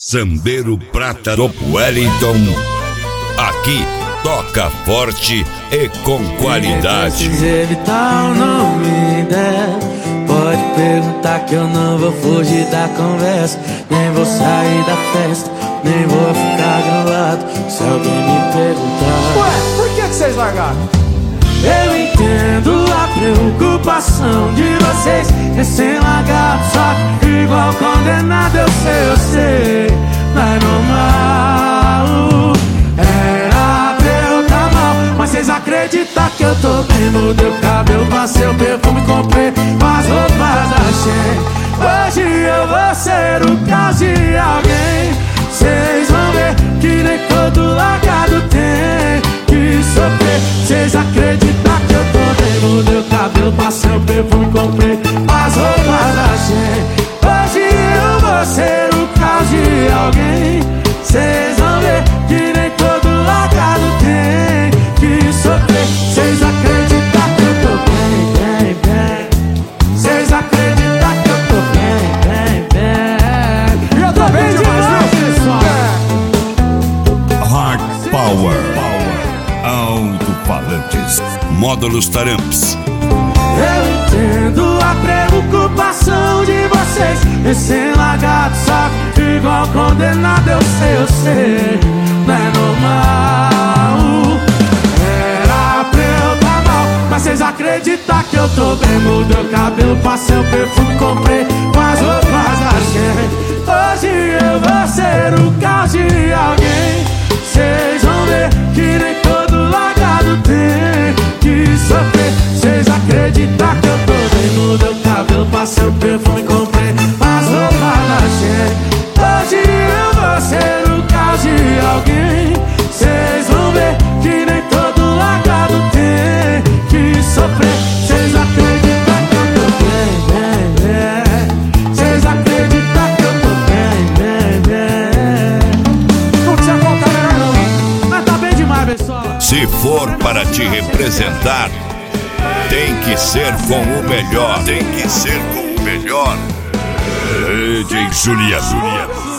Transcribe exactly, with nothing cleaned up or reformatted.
Sambeiro Prata do Wellington. Aqui toca forte e com qualidade. Se evitar o nome dela, pode perguntar que eu não vou fugir da conversa. Nem vou sair da festa, nem vou ficar grilado se alguém me perguntar. Ué, por que que vocês largaram? Eu entendo a preocupação de vocês, recém-largados, só que igual condenado. Eu sei, eu sei, não é normal. Era pra eu tá mal, mas vocês acreditam que eu tô bem? Mudei o cabelo, passei o perfume, comprei as roupas, achei. Hoje eu vou ser o caso de alguém. Vocês vão ver que nem todo largado tem que sofrer. Vocês acreditam que eu tô bem? Mudei o cabelo, passei o perfume, comprei as roupas, achei. Hoje eu vou ser o caso de alguém. Vocês vão ver que nem todo largado tem que sofrer. Vocês acreditam que eu tô bem, bem, bem. Vocês acreditam que eu tô bem, bem, bem. E eu tô bem demais, viu, pessoal? Hard Power Alto-falantes Módulos Taramps. Eu entendo a preocupação de vocês, recém-largados, só que igual condenado. Eu sei, eu sei, não é normal. Era pra eu tá mal, mas vocês acreditam que eu tô bem? Mudei o cabelo, passei o perfume, comprei as roupas da gente. Hoje eu vou ser o caso de alguém. Vocês vão ver que nem todo largado tem que sofrer. Vocês acreditam que eu tô bem? Mudei o cabelo, passei o perfume, comprei as roupas da gente. Hoje eu vou ser o caso de alguém. Vocês vão ver que nem todo largado tem que sofrer. Vocês acreditam que eu tô bem, bem, bem. Vocês acreditam que eu tô bem, bem, bem. Não precisa contar melhor não, mas tá bem demais, pessoal. Se for para te representar, tem que ser com o melhor. Tem que ser com o melhor. D J Juliano.